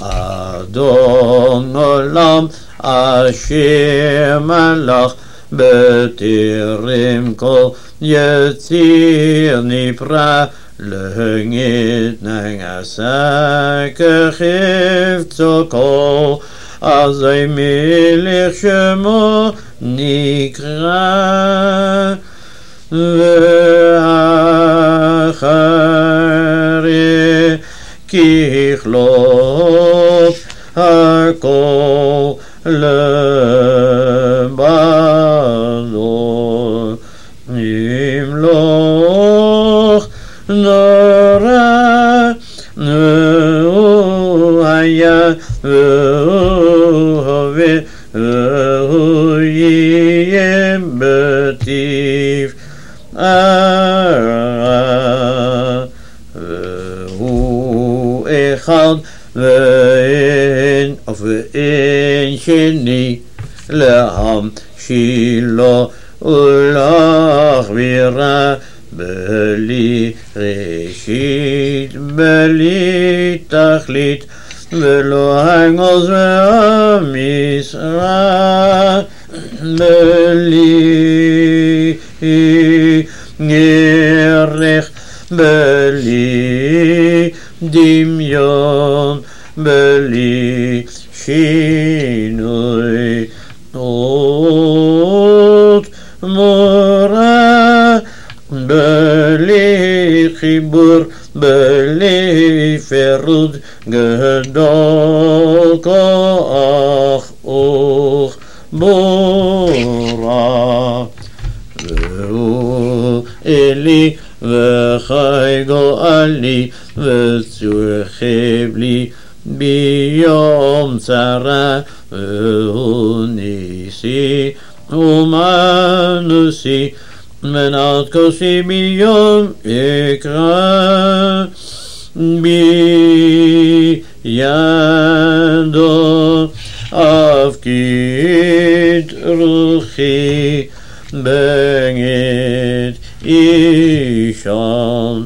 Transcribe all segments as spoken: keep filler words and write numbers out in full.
אדון עולם אשר מלך בטרם כל יציר נברא להגיד נעשה כחפצו כל אזי מלך שמו נקרא ואחרי ככלות הכל לבדו ימלוך נורא והוא היה והוא הווה והוא יהיה בטיב והוא אחד ואין ואין שני להמשילו ולהחבירה בלי ראשית בלי תכלית ולא הגוז והמשרה בלי ערך בלי דמיון בלי שינוי אות מורה בלי חיבור בלי פירוד גדול כוח וכבורה והוא אלי וחי גואלי וצורכב לי ביום צרה והוא ניסי ומנוסי מנת כוסי ביום אקרא בידו אפקיד רוחי בגד אישן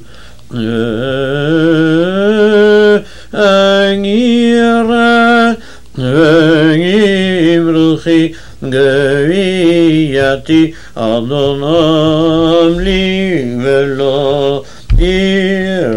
אגירה ואגיב רוחי גבייתי אדונם לי ולא עיר